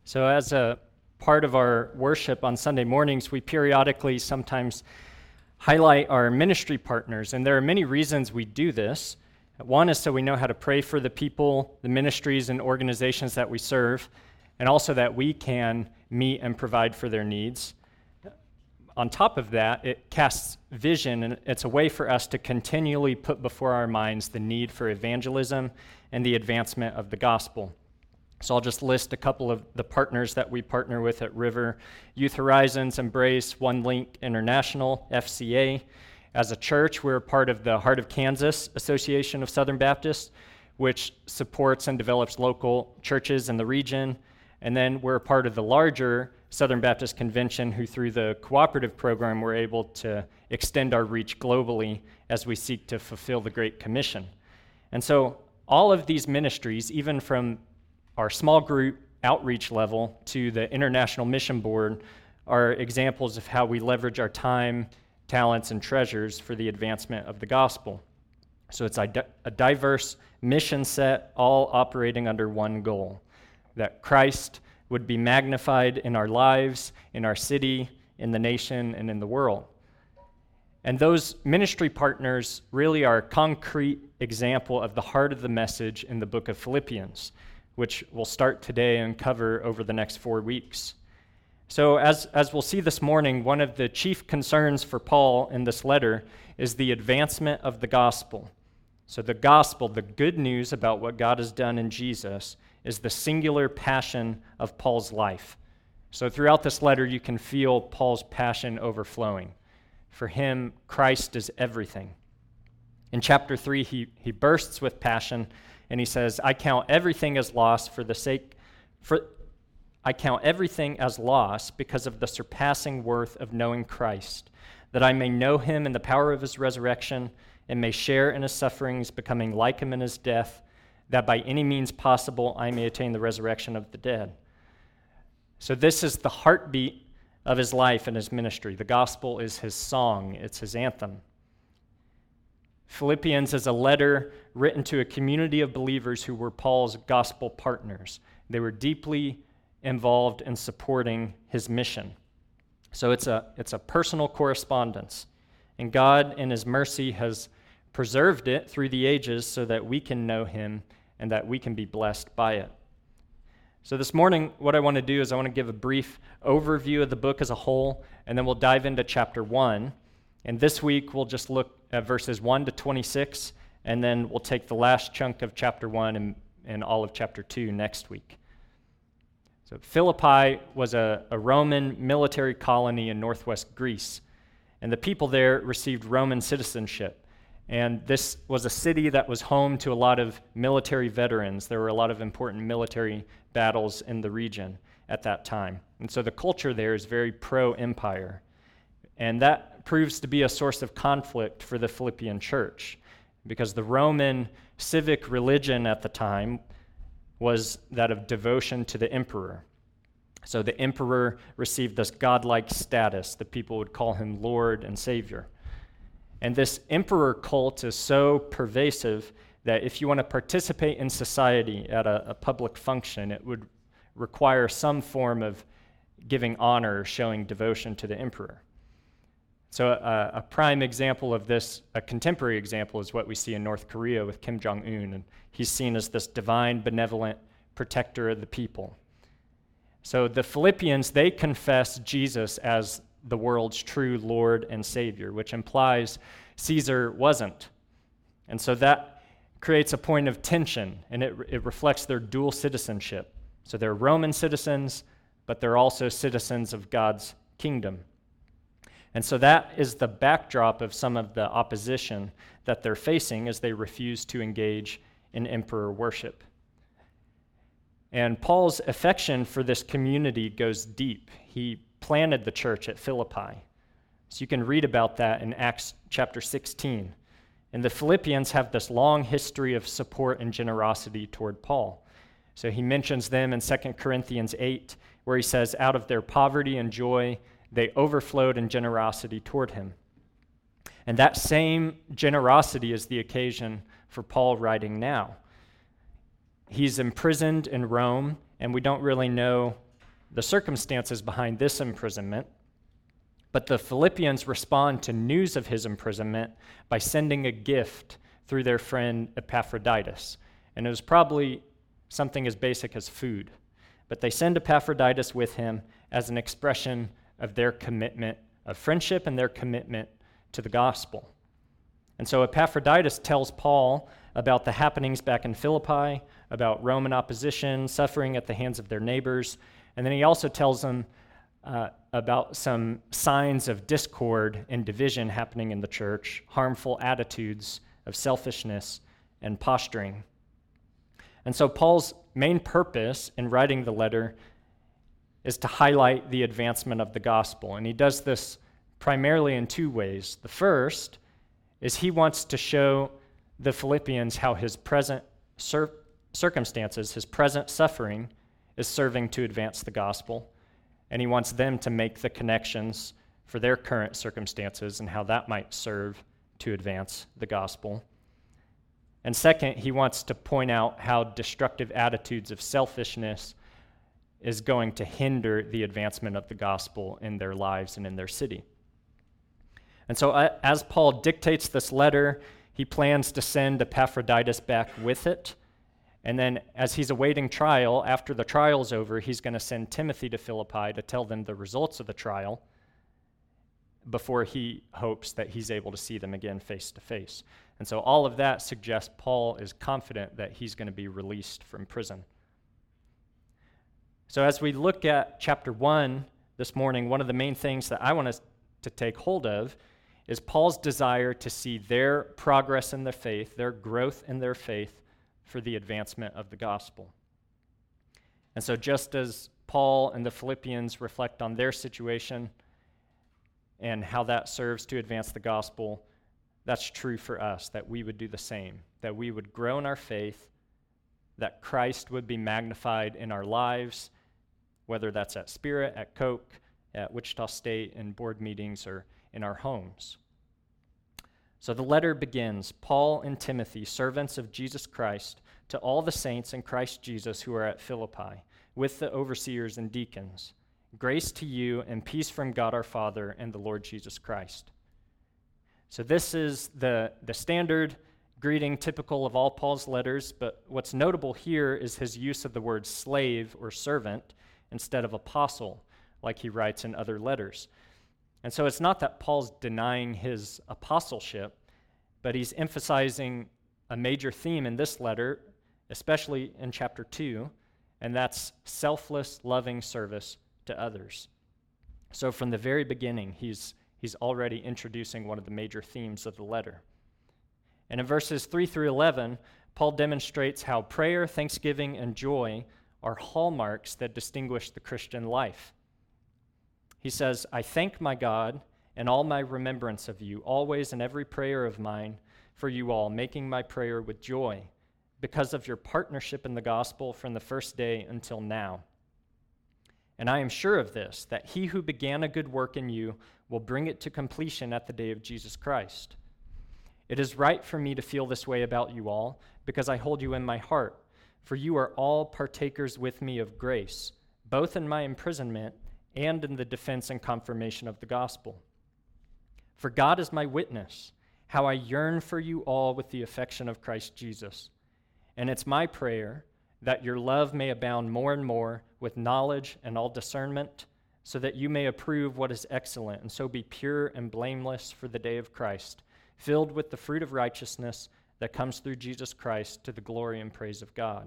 So, as a part of our worship on Sunday mornings, we periodically sometimes highlight our ministry partners, and there are many reasons we do this. One is so we know how to pray for the people, the ministries, and organizations that we serve, and also that we can meet and provide for their needs. On top of that, it casts vision, and it's a way for us to continually put before our minds the need for evangelism and the advancement of the gospel. So I'll just list a couple of the partners that we partner with at River: Youth Horizons, Embrace, One Link International, FCA. As a church, we're a part of the Heart of Kansas Association of Southern Baptists, which supports and develops local churches in the region. And then we're a part of the larger Southern Baptist Convention, who through the cooperative program, we're able to extend our reach globally as we seek to fulfill the Great Commission. And so all of these ministries, even from our small group outreach level to the International Mission Board, are examples of how we leverage our time, talents, and treasures for the advancement of the gospel. So it's a diverse mission set, all operating under one goal: that Christ would be magnified in our lives, in our city, in the nation, and in the world. And those ministry partners really are a concrete example of the heart of the message in the book of Philippians, which we'll start today and cover over the next 4 weeks. So as we'll see this morning, one of the chief concerns for Paul in this letter is the advancement of the gospel. So the gospel, the good news about what God has done in Jesus, is the singular passion of Paul's life. So throughout this letter, you can feel Paul's passion overflowing. For him, Christ is everything. In chapter 3, he bursts with passion, and he says, I count everything as loss because of the surpassing worth of knowing Christ, that I may know him in the power of his resurrection and may share in his sufferings, becoming like him in his death, that by any means possible I may attain the resurrection of the dead. So this is the heartbeat of his life and his ministry. The gospel is his song, it's his anthem. Philippians is a letter written to a community of believers who were Paul's gospel partners. They were deeply involved in supporting his mission. So it's a personal correspondence. And God, in his mercy, has preserved it through the ages so that we can know him and that we can be blessed by it. So this morning, what I want to do is I want to give a brief overview of the book as a whole, and then we'll dive into chapter 1. And this week, we'll just look at verses 1 to 26, and then we'll take the last chunk of chapter 1 and all of chapter 2 next week. So Philippi was a Roman military colony in northwest Greece, and the people there received Roman citizenship. And this was a city that was home to a lot of military veterans. There were a lot of important military battles in the region at that time. And so the culture there is very pro-empire. And that proves to be a source of conflict for the Philippian church, because the Roman civic religion at the time was that of devotion to the emperor. So the emperor received this godlike status. The people would call him Lord and Savior. And this emperor cult is so pervasive that if you want to participate in society at a public function, it would require some form of giving honor or showing devotion to the emperor. So a prime example of this, a contemporary example, is what we see in North Korea with Kim Jong-un. And he's seen as this divine, benevolent protector of the people. So the Philippians, they confess Jesus as the world's true Lord and Savior, which implies Caesar wasn't. And so that creates a point of tension, and it reflects their dual citizenship. So they're Roman citizens, but they're also citizens of God's kingdom. And so that is the backdrop of some of the opposition that they're facing as they refuse to engage in emperor worship. And Paul's affection for this community goes deep. He planted the church at Philippi. So you can read about that in Acts chapter 16. And the Philippians have this long history of support and generosity toward Paul. So he mentions them in 2 Corinthians 8, where he says, out of their poverty and joy, they overflowed in generosity toward him. And that same generosity is the occasion for Paul writing now. He's imprisoned in Rome, and we don't really know the circumstances behind this imprisonment, but the Philippians respond to news of his imprisonment by sending a gift through their friend Epaphroditus. And it was probably something as basic as food. But they send Epaphroditus with him as an expression of their commitment of friendship and their commitment to the gospel. And so Epaphroditus tells Paul about the happenings back in Philippi, about Roman opposition, suffering at the hands of their neighbors, and then he also tells them about some signs of discord and division happening in the church, harmful attitudes of selfishness and posturing. And so Paul's main purpose in writing the letter is to highlight the advancement of the gospel, and he does this primarily in two ways. The first is he wants to show the Philippians how his present circumstances, his present suffering, is serving to advance the gospel, and he wants them to make the connections for their current circumstances and how that might serve to advance the gospel. And second, he wants to point out how destructive attitudes of selfishness is going to hinder the advancement of the gospel in their lives and in their city. And so as Paul dictates this letter, he plans to send Epaphroditus back with it. And then as he's awaiting trial, after the trial's over, he's going to send Timothy to Philippi to tell them the results of the trial before he hopes that he's able to see them again face to face. And so all of that suggests Paul is confident that he's going to be released from prison. So as we look at chapter 1 this morning, one of the main things that I want us to take hold of is Paul's desire to see their progress in their faith, their growth in their faith for the advancement of the gospel. And so just as Paul and the Philippians reflect on their situation and how that serves to advance the gospel, that's true for us, that we would do the same, that we would grow in our faith, that Christ would be magnified in our lives, whether that's at Spirit, at Coke, at Wichita State, in board meetings, or in our homes. So the letter begins, Paul and Timothy, servants of Jesus Christ, to all the saints in Christ Jesus who are at Philippi, with the overseers and deacons. Grace to you and peace from God our Father and the Lord Jesus Christ. So this is the standard greeting typical of all Paul's letters, but what's notable here is his use of the word slave or servant instead of apostle, like he writes in other letters. And so it's not that Paul's denying his apostleship, but he's emphasizing a major theme in this letter, especially in chapter 2, and that's selfless, loving service to others. So from the very beginning, he's already introducing one of the major themes of the letter. And in verses 3 through 11, Paul demonstrates how prayer, thanksgiving, and joy are hallmarks that distinguish the Christian life. He says, I thank my God in all my remembrance of you, always in every prayer of mine for you all, making my prayer with joy, because of your partnership in the gospel from the first day until now. And I am sure of this, that he who began a good work in you will bring it to completion at the day of Jesus Christ. It is right for me to feel this way about you all, because I hold you in my heart, for you are all partakers with me of grace, both in my imprisonment and in the defense and confirmation of the gospel. For God is my witness, how I yearn for you all with the affection of Christ Jesus. And it's my prayer that your love may abound more and more with knowledge and all discernment, so that you may approve what is excellent, and so be pure and blameless for the day of Christ, filled with the fruit of righteousness that comes through Jesus Christ to the glory and praise of God.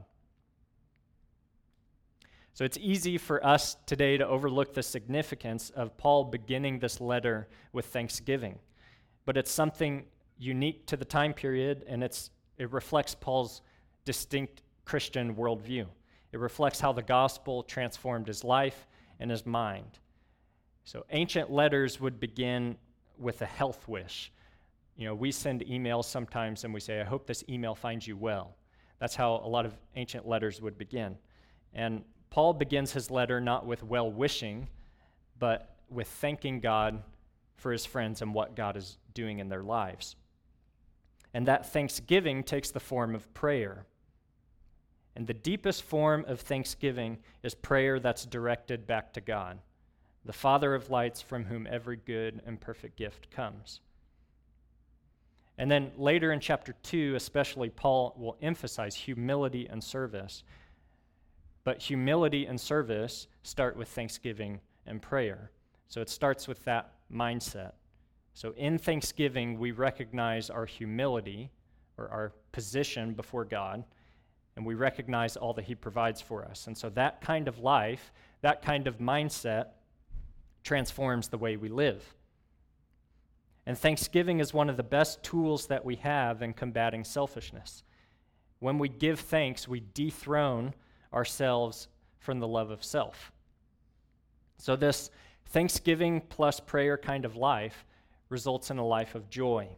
So it's easy for us today to overlook the significance of Paul beginning this letter with thanksgiving, but it's something unique to the time period, and it reflects Paul's distinct Christian worldview. It reflects how the gospel transformed his life and his mind. So ancient letters would begin with a health wish. We send emails sometimes and we say, I hope this email finds you well. That's how a lot of ancient letters would begin. And Paul begins his letter not with well-wishing, but with thanking God for his friends and what God is doing in their lives. And that thanksgiving takes the form of prayer. And the deepest form of thanksgiving is prayer that's directed back to God, the Father of lights, from whom every good and perfect gift comes. And then later in chapter 2, especially, Paul will emphasize humility and service. But humility and service start with thanksgiving and prayer. So it starts with that mindset. So in thanksgiving, we recognize our humility, or our position before God, and we recognize all that he provides for us. And so that kind of life, that kind of mindset transforms the way we live. And thanksgiving is one of the best tools that we have in combating selfishness. When we give thanks, we dethrone ourselves from the love of self. So this thanksgiving plus prayer kind of life results in a life of joy.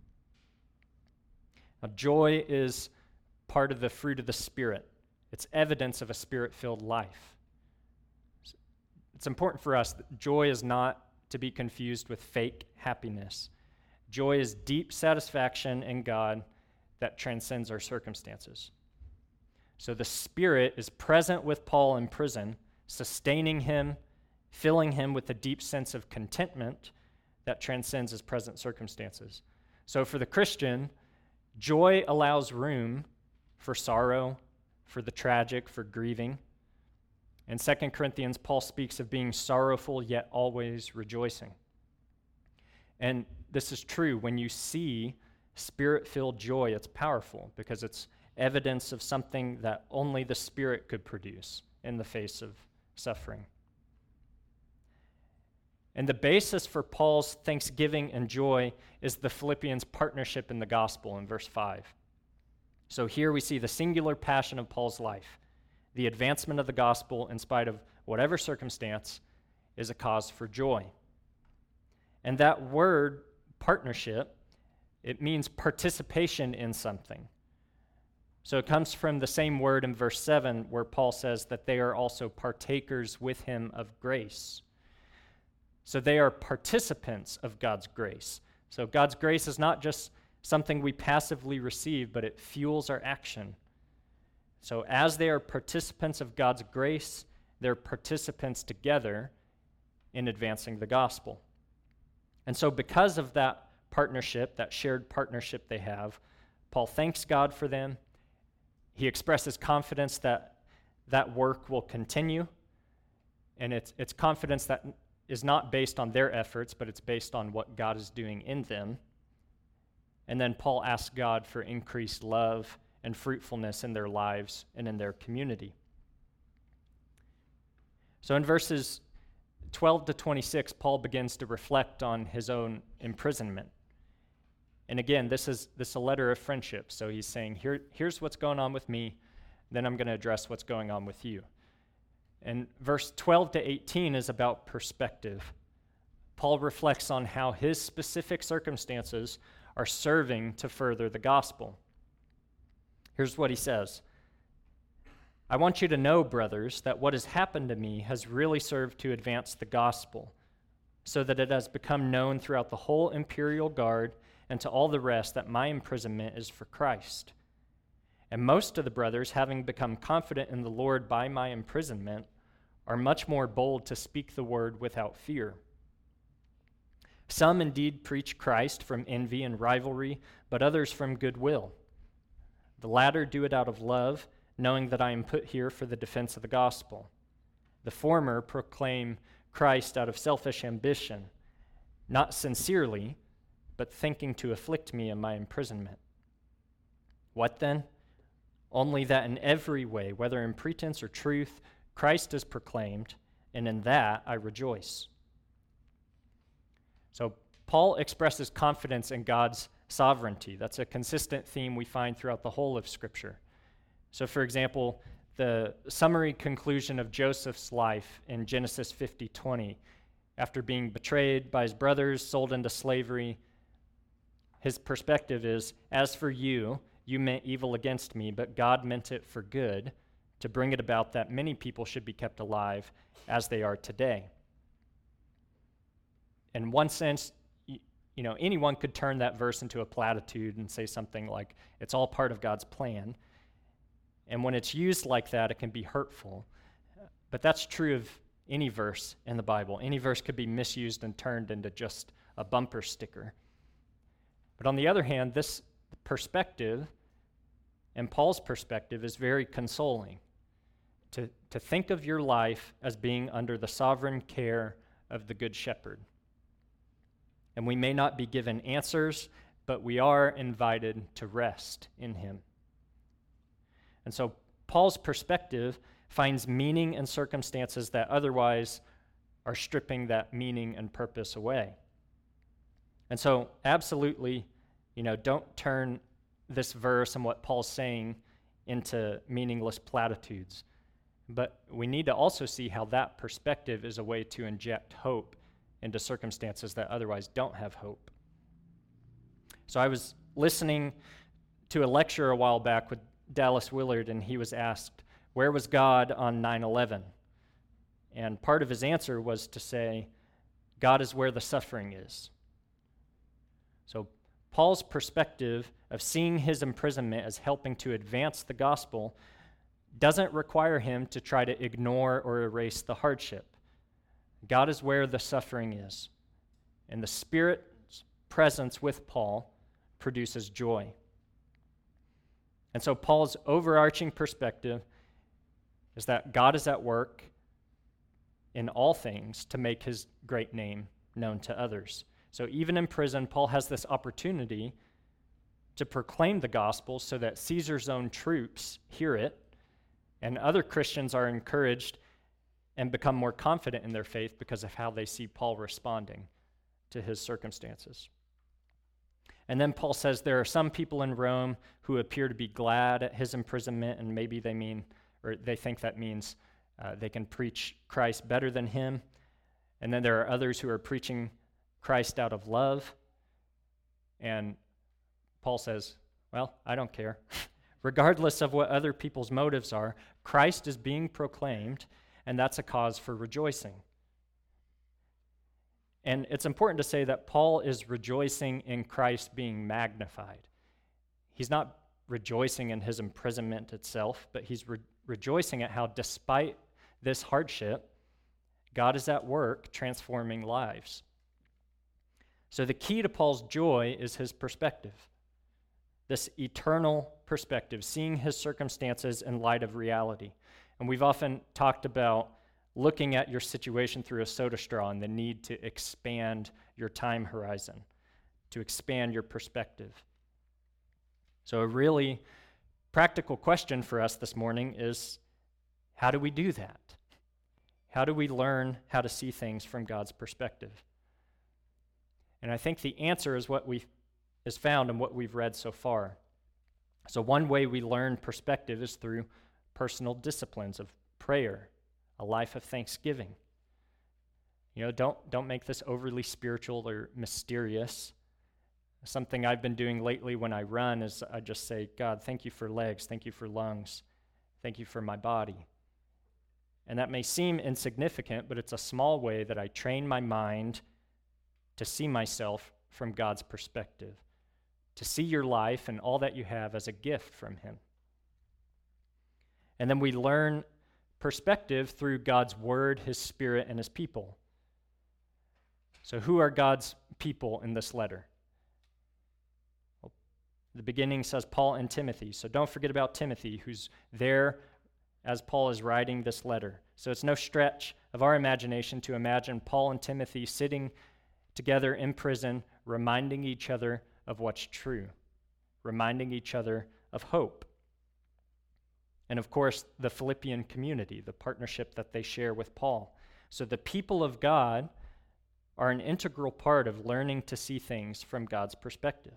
Now, joy is part of the fruit of the Spirit. It's evidence of a Spirit-filled life. It's important for us that joy is not to be confused with fake happiness. Joy is deep satisfaction in God that transcends our circumstances. So the Spirit is present with Paul in prison, sustaining him, filling him with a deep sense of contentment that transcends his present circumstances. So for the Christian, joy allows room for sorrow, for the tragic, for grieving. In 2 Corinthians, Paul speaks of being sorrowful yet always rejoicing. And this is true. When you see Spirit-filled joy, it's powerful because it's evidence of something that only the Spirit could produce in the face of suffering. And the basis for Paul's thanksgiving and joy is the Philippians' partnership in the gospel in verse 5. So here we see the singular passion of Paul's life. The advancement of the gospel, in spite of whatever circumstance, is a cause for joy. And that word, partnership, it means participation in something. So it comes from the same word in verse 7 where Paul says that they are also partakers with him of grace. So they are participants of God's grace. So God's grace is not just something we passively receive, but it fuels our action. So as they are participants of God's grace, they're participants together in advancing the gospel. And so because of that partnership, that shared partnership they have, Paul thanks God for them. He expresses confidence that that work will continue, and it's confidence that is not based on their efforts, but it's based on what God is doing in them. And then Paul asks God for increased love and fruitfulness in their lives and in their community. So in verses 12 to 26, Paul begins to reflect on his own imprisonment. And again, this is a letter of friendship. So he's saying, here's what's going on with me, then I'm going to address what's going on with you. And verse 12 to 18 is about perspective. Paul reflects on how his specific circumstances are serving to further the gospel. Here's what he says. I want you to know, brothers, that what has happened to me has really served to advance the gospel, so that it has become known throughout the whole imperial guard and to all the rest that my imprisonment is for Christ. And most of the brothers, having become confident in the Lord by my imprisonment, are much more bold to speak the word without fear. Some indeed preach Christ from envy and rivalry, but others from goodwill. The latter do it out of love, knowing that I am put here for the defense of the gospel. The former proclaim Christ out of selfish ambition, not sincerely, but thinking to afflict me in my imprisonment. What then? Only that in every way, whether in pretense or truth, Christ is proclaimed, and in that I rejoice. So Paul expresses confidence in God's sovereignty. That's a consistent theme we find throughout the whole of Scripture. So for example, the summary conclusion of Joseph's life in Genesis 50:20, after being betrayed by his brothers, sold into slavery, his perspective is, as for you, you meant evil against me, but God meant it for good, to bring it about that many people should be kept alive as they are today. In one sense, anyone could turn that verse into a platitude and say something like, it's all part of God's plan. And when it's used like that, it can be hurtful. But that's true of any verse in the Bible. Any verse could be misused and turned into just a bumper sticker. But on the other hand, this perspective, and Paul's perspective, is very consoling. To think of your life as being under the sovereign care of the Good Shepherd. And we may not be given answers, but we are invited to rest in him. And so Paul's perspective finds meaning in circumstances that otherwise are stripping that meaning and purpose away. And so absolutely, don't turn this verse and what Paul's saying into meaningless platitudes. But we need to also see how that perspective is a way to inject hope into circumstances that otherwise don't have hope. So I was listening to a lecture a while back with Dallas Willard, and he was asked, where was God on 9/11? And part of his answer was to say, God is where the suffering is. So Paul's perspective of seeing his imprisonment as helping to advance the gospel doesn't require him to try to ignore or erase the hardship. God is where the suffering is. And the Spirit's presence with Paul produces joy. And so Paul's overarching perspective is that God is at work in all things to make his great name known to others. So even in prison, Paul has this opportunity to proclaim the gospel so that Caesar's own troops hear it, and other Christians are encouraged and become more confident in their faith because of how they see Paul responding to his circumstances. And then Paul says there are some people in Rome who appear to be glad at his imprisonment, and maybe they think that means they can preach Christ better than him. And then there are others who are preaching Christ out of love. And Paul says, well, I don't care. Regardless of what other people's motives are, Christ is being proclaimed, and that's a cause for rejoicing. And it's important to say that Paul is rejoicing in Christ being magnified. He's not rejoicing in his imprisonment itself, but he's rejoicing at how, despite this hardship, God is at work transforming lives. So the key to Paul's joy is his perspective, this eternal perspective, seeing his circumstances in light of reality. And we've often talked about looking at your situation through a soda straw and the need to expand your time horizon, to expand your perspective. So a really practical question for us this morning is, how do we do that? How do we learn how to see things from God's perspective? And I think the answer is what is found in what we've read so far. So one way we learn perspective is through personal disciplines of prayer, a life of thanksgiving. Don't make this overly spiritual or mysterious. Something I've been doing lately when I run is I just say, God, thank you for legs, thank you for lungs, thank you for my body. And that may seem insignificant, but it's a small way that I train my mind to see myself from God's perspective, to see your life and all that you have as a gift from him. And then we learn perspective through God's word, his Spirit, and his people. So who are God's people in this letter? Well, the beginning says Paul and Timothy. So don't forget about Timothy, who's there as Paul is writing this letter. So it's no stretch of our imagination to imagine Paul and Timothy sitting together in prison, reminding each other of what's true, reminding each other of hope. And of course, the Philippian community, the partnership that they share with Paul. So the people of God are an integral part of learning to see things from God's perspective.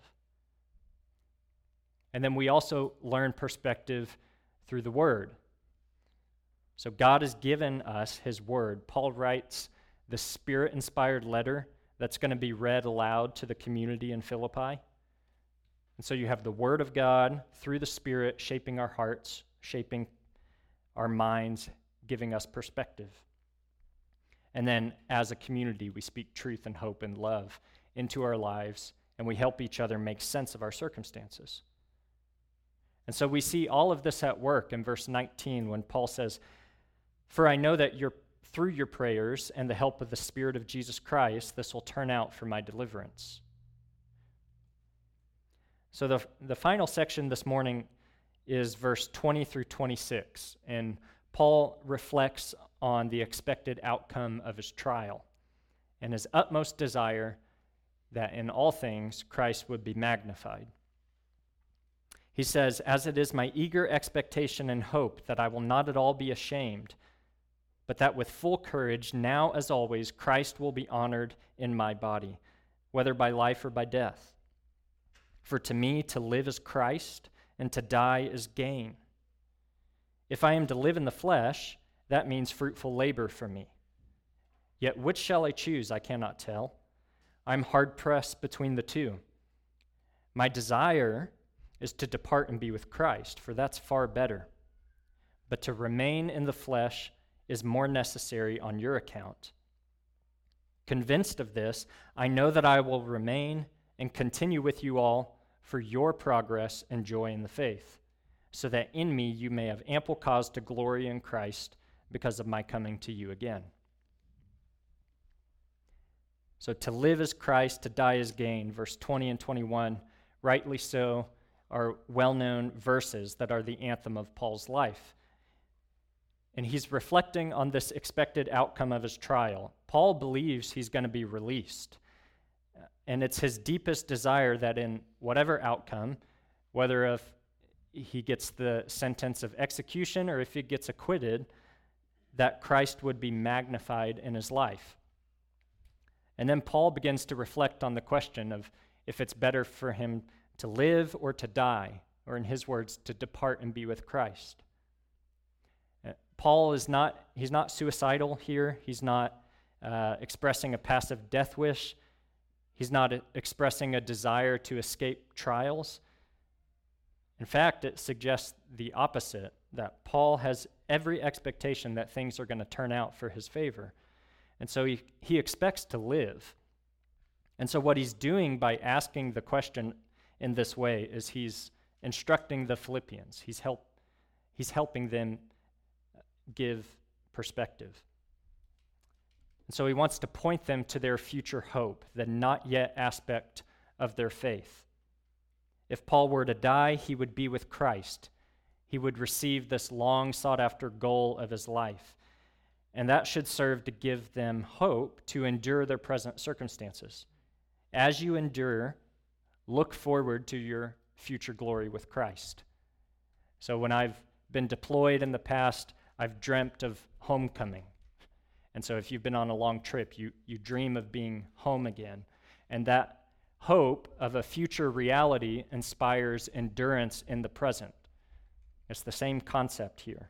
And then we also learn perspective through the Word. So God has given us his Word. Paul writes the Spirit-inspired letter that's going to be read aloud to the community in Philippi. And so you have the Word of God through the Spirit shaping our hearts, shaping our minds, giving us perspective. And then as a community, we speak truth and hope and love into our lives, and we help each other make sense of our circumstances. And so we see all of this at work in verse 19 when Paul says, "For I know that through your prayers and the help of the Spirit of Jesus Christ, this will turn out for my deliverance." So the final section this morning is verse 20 through 26, and Paul reflects on the expected outcome of his trial and his utmost desire that in all things Christ would be magnified. He says, "As it is my eager expectation and hope that I will not at all be ashamed, but that with full courage, now as always, Christ will be honored in my body, whether by life or by death. For to me to live is Christ, and to die is gain. If I am to live in the flesh, that means fruitful labor for me. Yet which shall I choose, I cannot tell. I'm hard-pressed between the two. My desire is to depart and be with Christ, for that's far better. But to remain in the flesh is more necessary on your account. Convinced of this, I know that I will remain and continue with you all for your progress and joy in the faith, so that in me you may have ample cause to glory in Christ because of my coming to you again." So to live is Christ, to die is gain. Verse 20 and 21, rightly so, are well-known verses that are the anthem of Paul's life. And he's reflecting on this expected outcome of his trial. Paul believes he's going to be released. And it's his deepest desire that in whatever outcome, whether if he gets the sentence of execution or if he gets acquitted, that Christ would be magnified in his life. And then Paul begins to reflect on the question of if it's better for him to live or to die, or in his words, to depart and be with Christ. Paul he's not suicidal here. He's not expressing a passive death wish. He's not expressing a desire to escape trials. In fact, it suggests the opposite, that Paul has every expectation that things are going to turn out for his favor. And so he expects to live. And so what he's doing by asking the question in this way is he's instructing the Philippians. He's helping them give perspective. And so he wants to point them to their future hope, the not yet aspect of their faith. If Paul were to die, he would be with Christ. He would receive this long sought after goal of his life. And that should serve to give them hope to endure their present circumstances. As you endure, look forward to your future glory with Christ. So when I've been deployed in the past, I've dreamt of homecoming. And so if you've been on a long trip, you dream of being home again. And that hope of a future reality inspires endurance in the present. It's the same concept here.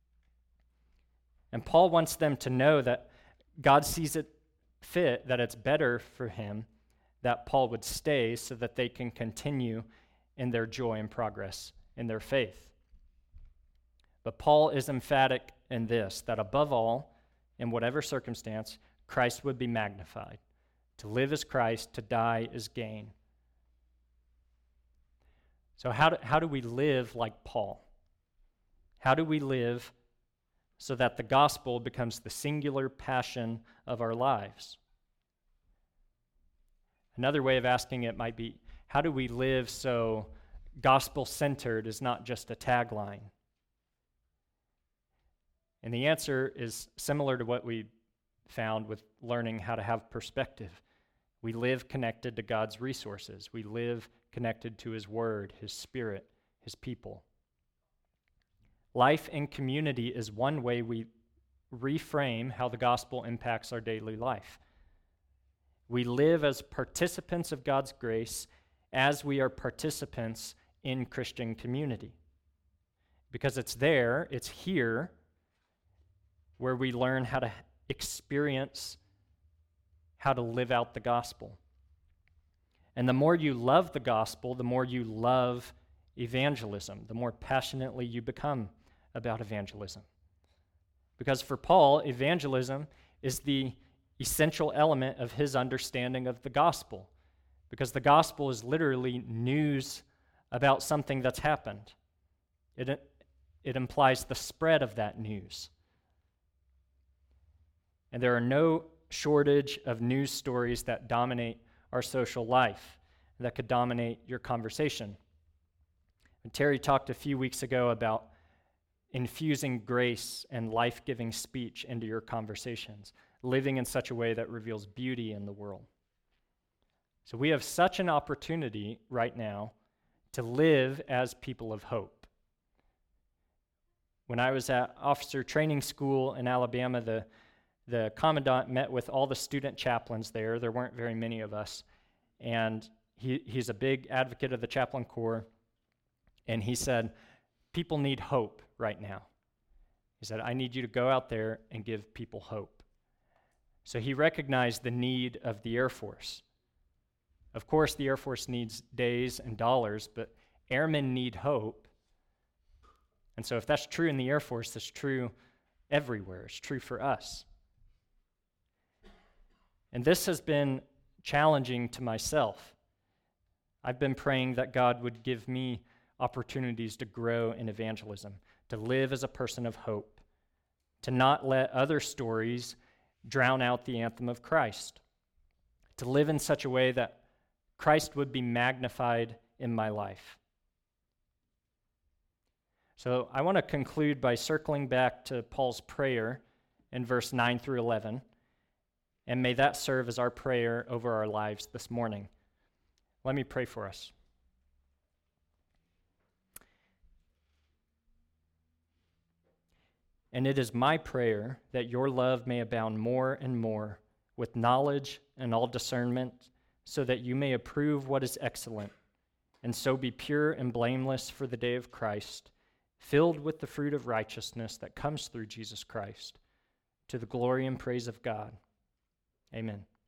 And Paul wants them to know that God sees it fit, that it's better for him that Paul would stay so that they can continue in their joy and progress in their faith. But Paul is emphatic in this, that above all, in whatever circumstance, Christ would be magnified. To live is Christ, to die is gain. So how do we live like Paul? How do we live so that the gospel becomes the singular passion of our lives? Another way of asking it might be, how do we live so gospel-centered is not just a tagline? And the answer is similar to what we found with learning how to have perspective. We live connected to God's resources. We live connected to His Word, His Spirit, His people. Life in community is one way we reframe how the gospel impacts our daily life. We live as participants of God's grace as we are participants in Christian community. Because it's here, where we learn how to experience how to live out the gospel. And the more you love the gospel, the more you love evangelism, the more passionately you become about evangelism. Because for Paul, evangelism is the essential element of his understanding of the gospel. Because the gospel is literally news about something that's happened. It implies the spread of that news. And there are no shortage of news stories that dominate our social life, that could dominate your conversation. And Terry talked a few weeks ago about infusing grace and life-giving speech into your conversations, living in such a way that reveals beauty in the world. So we have such an opportunity right now to live as people of hope. When I was at officer training school in Alabama, the commandant met with all the student chaplains there. There weren't very many of us. And he's a big advocate of the chaplain corps. And he said, people need hope right now. He said, I need you to go out there and give people hope. So he recognized the need of the Air Force. Of course, the Air Force needs days and dollars, but airmen need hope. And so if that's true in the Air Force, that's true everywhere. It's true for us. And this has been challenging to myself. I've been praying that God would give me opportunities to grow in evangelism, to live as a person of hope, to not let other stories drown out the anthem of Christ, to live in such a way that Christ would be magnified in my life. So I want to conclude by circling back to Paul's prayer in verse 9 through 11, and may that serve as our prayer over our lives this morning. Let me pray for us. And it is my prayer that your love may abound more and more with knowledge and all discernment, so that you may approve what is excellent, and so be pure and blameless for the day of Christ, filled with the fruit of righteousness that comes through Jesus Christ, to the glory and praise of God. Amen.